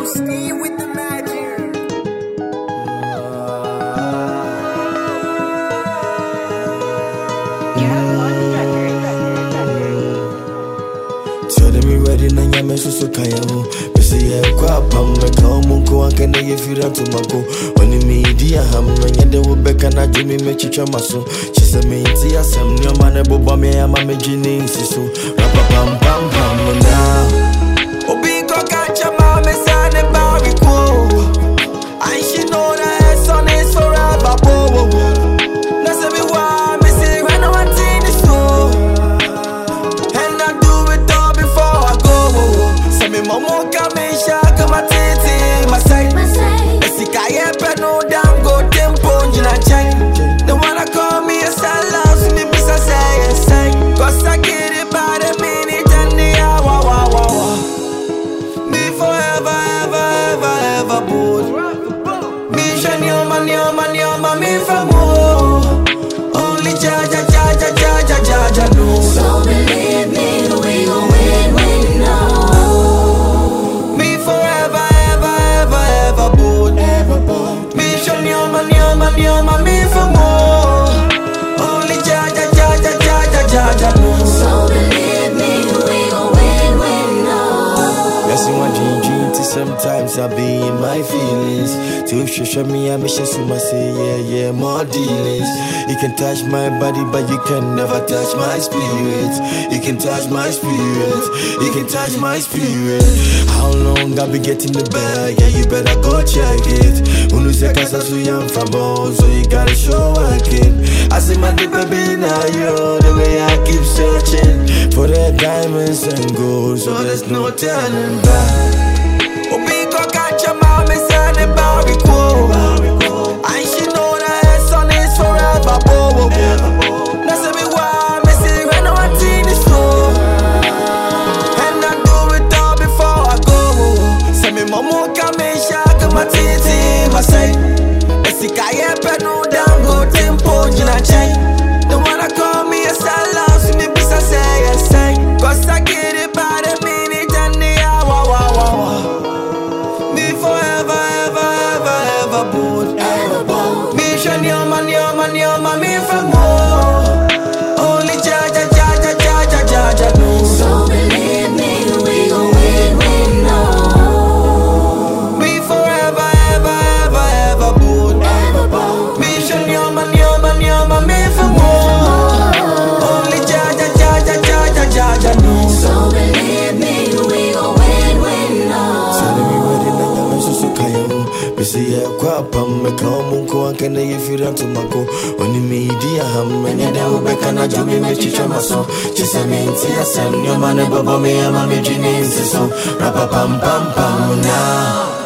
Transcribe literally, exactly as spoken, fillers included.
Steve with the magic. Tell me ready na nyame so kaya ho. Bese ye kwa pam me ka omunko anke na ye fira to mako. Oni me di aham no nyede wo beka na dwumi me chichwa maso. Chise me nti asem ni o ma ne bobo me ama me gini nsiso. Rapa pam pam pam no now. Obi ko kacha ma me sa ne bari ko. And she know that her son is forever bo. Na se me wa me say when I want in the show. And I do it all before I go. Say me momo kamisha kama titi my side. Esika yepe no damn go tempo njina chang. The one I call me a sellout, so me bisa say yes say. Cause I get it by the minute and the hour, wow, wow, wow. Me forever, ever, ever, ever bold. Me shani on my, on my, on my, me for more. Only Jaja, Jaja, Jaja, Jaja, no. So believe me, we gon' win, win, no. Me forever, ever, ever, ever bold. Me shani on my, on my, on my, me for more. Only Jaja, Jaja, Jaja, Jaja, no. So believe me, we gon' win, win, no. Yes, in my dream, dream, till sometimes I be in my feelings. Till you show me, I miss you, so I say, yeah, yeah, more dealings. You can touch my body, but you can never touch my spirit. You can touch my spirit. You can touch my spirit. How long I be getting the bag? Yeah, you better go check it. Unu se casa su young from so you gotta show working. I see my deep baby now, yo, the way I keep searching for the diamonds and gold, so there's no turning back. Obi ko kacha ma me say ne bari ko. And she know that her son is forever bo. Na se me wa me say when I want in the show. And I do it all before I go. Say me momo kamisha kama titi my say. Esika yepe no damn go tempo njina chang. The one I call me a sellout, so me bisa say yes say. Cause I get it by the minute and the hour, wow, wow, wow. Me forever, ever, ever, ever bold. Me shani on my, on my, on my, me for more. Only Jaja, Jaja, Jaja, Jaja, no. So believe me, we gon' win, win, no. Me forever, ever, ever, ever bold. Me shani on my, on my, on my, me for more. Only Jaja, Jaja, Jaja, Jaja, no. So believe me, we gon' win, win, no. Tell me ready na nyame so kaya ho. Bese ye kwa pam me ka omunko anke na ye fira to mako. Oni me di aham me ne de wo beka na dwumi me chichwa maso. Chise me nti asem ni o ma ne bobo me ama me gini nsiso. Rapa pam pam pam now.